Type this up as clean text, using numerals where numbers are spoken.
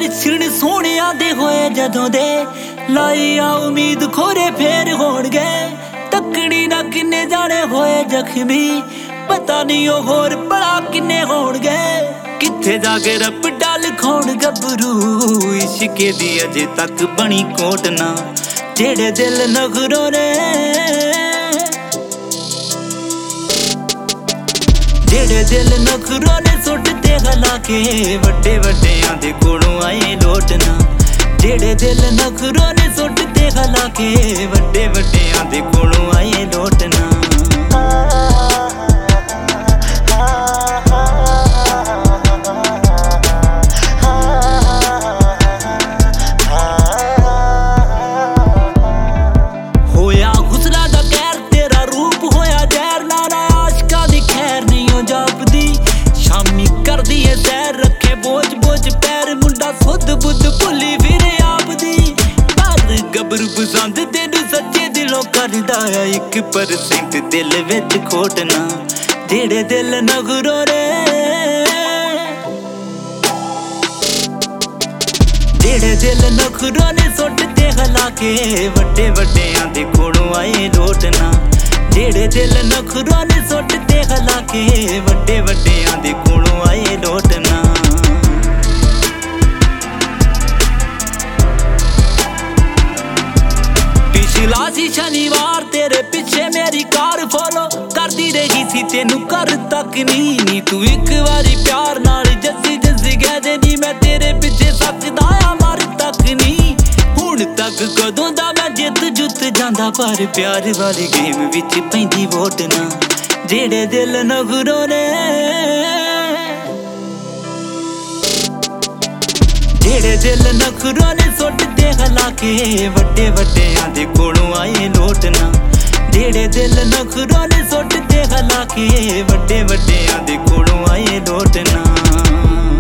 विछड़ सोहणियां दे होए जदों दे लाई आ उम्मीद खोरे फेर होणगे तकड़ी ना किन्ने जाने होए जख्मी पता नहीं ओ होर भला किन्ने होणगे किथे जाके रब डाल खोण गबरू इश्के दी अजे तक बनी कोट ना जेड़े दिल नखरों ने जेड़े दिल नखरों ने सुटते गला के वड्डे वड्डियां दे कोलों आए लोटना जेड़े दिल नखरों ने सुटते गला के वड्डे वड्डियां दे कोलों आए लोटना गबरू पसंद तेनू सच्चे दिलों करदा आ 1% दिल विच खोटना जेड़े दिल नखरों ने जेड़े दिल नखरों ने सुटते गला के वड्डे वड्डियां दे कोलों आए लोटना जेड़े दिल नखरों ने सुटते गला के वड्डे वड्डियां दे कोलों आए लोटना पिछला सी शनिवार तेरे पिछे मेरी कार फॉलो करती रही सी तेनू कर तक नी तू एक बारी प्यार नाल जस्सी जस्सी कह देनी मैं तेरे पिछे सकदा आ मर तक नी हुण तक कदों दा मैं जित जुत जांदा पर प्यार वाली गेम विच पैंदी वोट ना जेड़े दिल नखरों ने जेड़े दिल नखरों ने सुटते गला के वड्डे वड्डियां दे कोलों आए लोटना जेड़े दिल नखरों ने सुटते गला के वड्डे वड्डियां दे कोलों आए लोटना